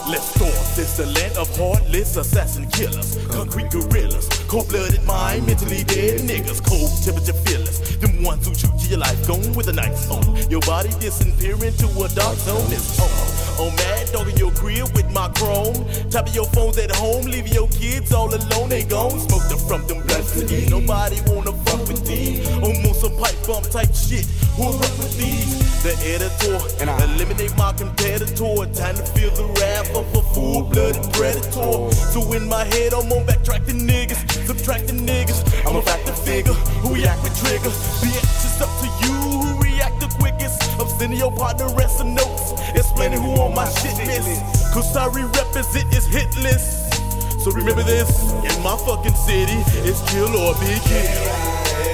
Let's start. This the land of heartless assassin killers, concrete gorillas, cold-blooded mind, mentally dead niggas, cold temperature feelers. Them ones who shoot to your life, gone with a knife on your body, disappearing to a dark zone. It's on mad dog in your crib with my chrome. Top of your phones at home, leave your kids all alone. They gone, smoked up from them blunts again. Nobody wanna fuck with these. Almost some pipe bomb type shit. Who rock with these? The editor, and I eliminate my competitor. Time to feel the wrath of a full-blooded predator. So in my head, I'm on backtracking niggas, subtracting niggas. I'm a factor figure who react with trigger. The action's up to you who react the quickest. I'm sending your partner rest of notes, explaining who on my shit list. Cause I represent is hit list. So remember this, in my fucking city, it's kill or be killed.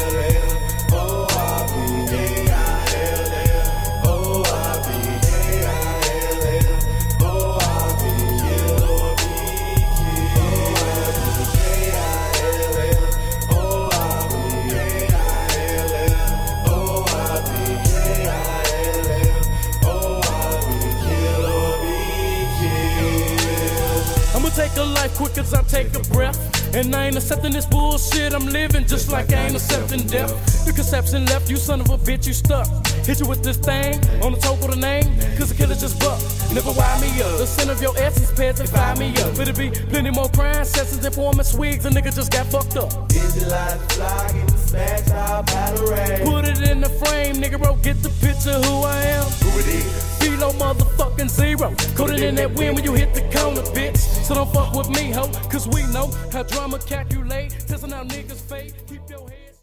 Take a life quick as I take a breath. And I ain't accepting this bullshit, I'm living just like I ain't accepting death. The conception left, you son of a bitch, you stuck. Hit you with this thing, on the toe with a name, cause the killer just buck. Never wind me up, the sin of your essence, pedify me up. But it be plenty more crime sessions, informing swigs, a nigga just got fucked up. Visualize the fly, get the smash, our battle rage. Put it in the frame, nigga, bro, get the picture who I am. Who it is? Below motherfucking zero. Coded in that wind when you hit the corner, bitch. So don't fuck with me, ho, cause we know how drama calculate. Testing out niggas' fate. Keep your head.